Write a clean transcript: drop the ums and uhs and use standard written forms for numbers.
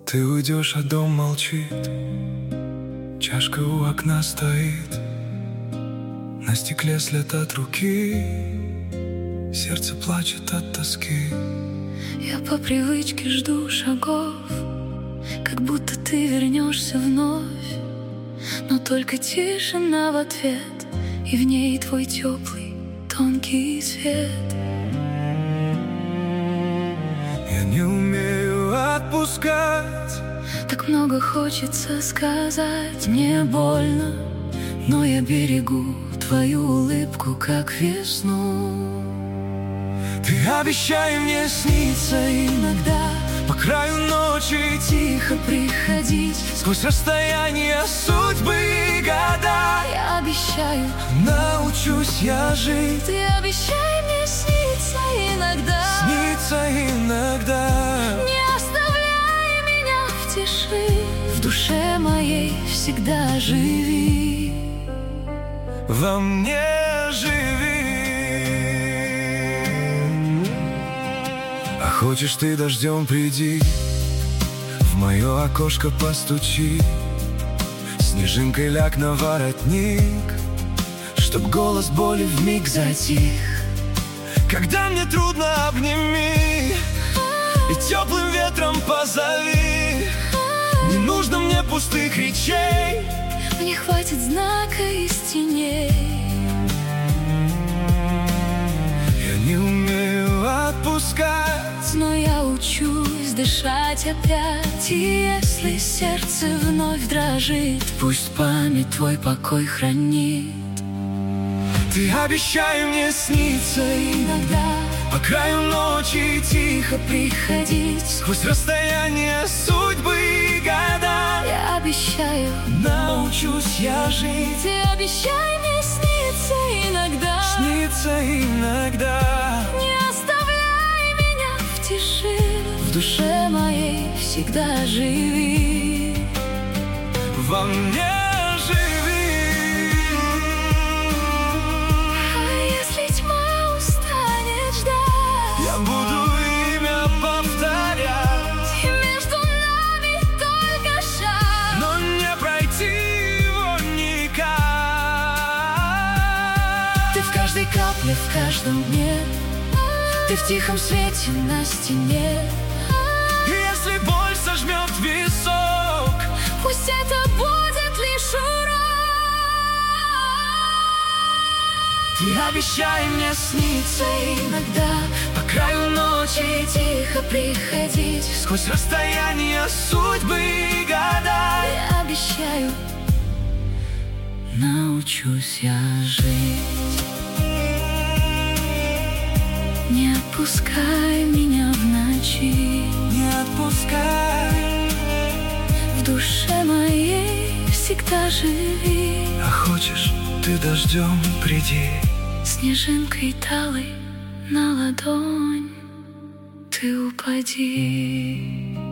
Ты уйдешь, а дом молчит, чашка у окна стоит, на стекле след от руки, сердце плачет от тоски. Я по привычке жду шагов, как будто ты вернешься вновь, но только тишина в ответ, и в ней твой теплый, тонкий свет. Я не умею отпускать, так много хочется сказать. Мне больно, но я берегу твою улыбку, как весну. Ты обещай мне сниться иногда, по краю ночи тихо приходить, сквозь расстояние судьбы и года. Я обещаю, научусь я жить. Ты обещай мне сниться иногда, сниться иногда. Не оставляй меня в тиши, в душе моей всегда живи. Во мне живи. А хочешь ты дождем приди, в мое окошко постучи, снежинкой ляг на воротник, чтоб голос боли вмиг затих. Когда мне трудно, обними и теплым ветром позови. Не нужно мне пустых речей, мне хватит знака из теней. Я не умею отпускать, но я учусь дышать опять. И если сердце вновь дрожит, пусть память твой покой хранит. Ты обещай мне сниться иногда, по краю ночи тихо приходить, сквозь расстояние судьбы и года. Я обещаю, научусь я жить. Ты обещай мне сниться иногда, сниться иногда. Не оставляй меня в тиши, в душе моей всегда живи. Во мне живи. А если тьма устанет ждать, я буду имя повторять, и между нами только шаг, но не пройти его никак. Ты в каждой капле, в каждом дне, ты в тихом свете на стене. Если боль сожмет висок, пусть это будет лишь урок. Ты обещай мне сниться иногда, по краю ночи тихо приходить, сквозь расстояние судьбы и года. Я обещаю, научусь я жить. Не отпускай меня в ночи, не отпускай. В душе моей всегда живи. А хочешь ты дождем приди, снежинкой талой на ладонь ты упади.